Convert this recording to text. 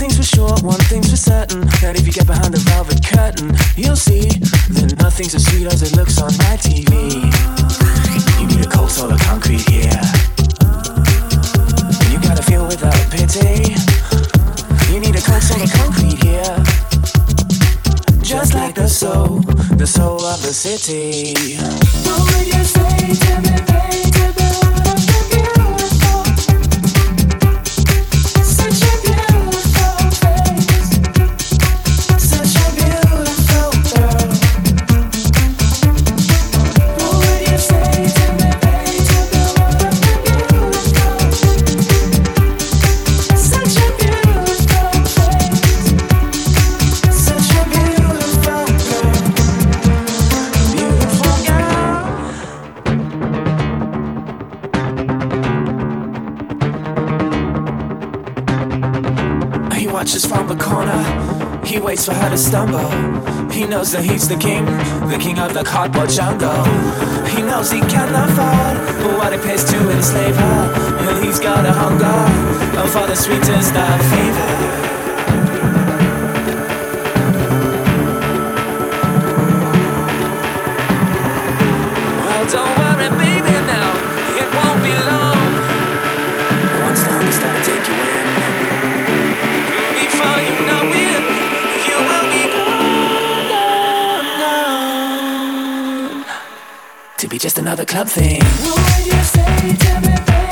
thing's for sure, one thing's for certain, that if you get behind the velvet curtain, you'll see that nothing's as sweet as it looks on my TV. You need a cold solid concrete here. You gotta feel without pity. You need a cold solid concrete here. Just like the soul of the city. What would you say to me, baby? Watches from the corner, he waits for her to stumble. He knows that he's the king of the cardboard jungle. He knows he cannot afford what it pays to enslave her, and he's got a hunger for the sweetest of flavor. Well, don't worry, baby, now it won't be long. Once time is gonna take you in. Before you know it, you will be gone to be just another club thing. What would you say to me, baby?